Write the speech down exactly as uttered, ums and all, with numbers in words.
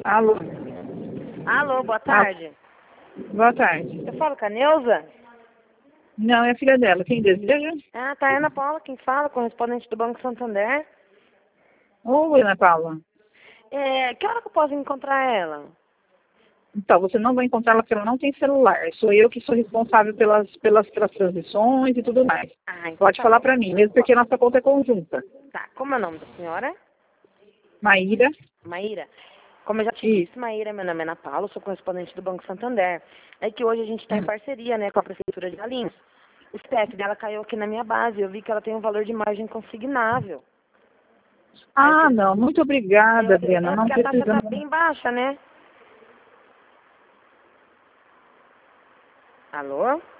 Alô? Alô, boa Ah, tarde. boa tarde. Eu falo com a Neuza? Não, é a filha dela. Quem deseja? Ah, tá, é Ana Paula quem fala, correspondente do Banco Santander. Oi, Ana Paula. É, que hora que eu posso encontrar ela? Então, você não vai encontrá-la porque ela não tem celular. Sou eu que sou responsável pelas, pelas, pelas transições e tudo mais. Ah, então Pode tá falar bom. para mim, mesmo porque nossa conta é conjunta. Tá, como é o nome da senhora? Maíra? Maíra. Como eu já te Isso. disse, Maíra, meu nome é Ana Paula, sou correspondente do Banco Santander. É que hoje a gente está em Hum. parceria, né, com a Prefeitura de Valinhos. O C P F dela caiu aqui na minha base, eu vi que ela tem um valor de margem consignável. Aí eu Ah, queria- não. Muito eu- obrigada, Adriana. é Não porque a taxa tá precisamos. bem baixa, né? Alô?